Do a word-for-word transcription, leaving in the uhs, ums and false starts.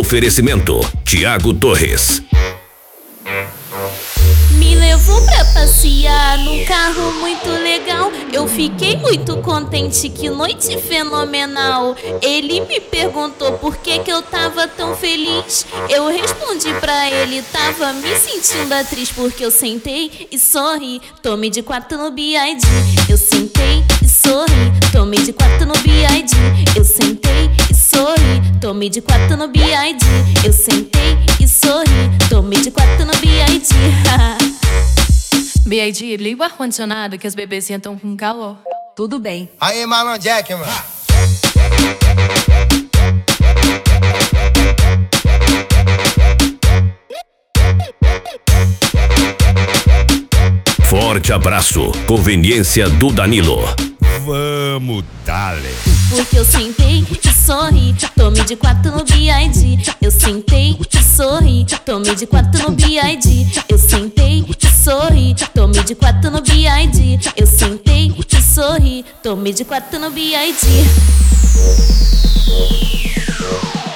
Oferecimento Thiago Torres. Me levou pra passear num carro muito legal. Eu fiquei muito contente, que noite fenomenal. Ele me perguntou por que que eu tava tão feliz. Eu respondi pra ele, tava me sentindo atriz. Porque eu sentei e sorri, tomei de quatro no B I D. Eu sentei e sorri, tomei de quatro no B I D. Eu sentei e sorri, tomei de quatro no B I D. Eu sentei e sorri, tomei de quatro no B I D. B I D, liga o ar-condicionado que as bebês sentam com calor. Tudo bem. Aí, Marlon Jack, mano. Forte abraço. Conveniência do Danilo. Vamos, dale. Porque eu sentei e sorri, tomei de quatro no B I D. Eu sentei e sorri, tomei de quatro no B I D. Eu sentei e sorri, tomei de quatro no B I D. Eu sentei e sorri, tomei de quatro no B I D.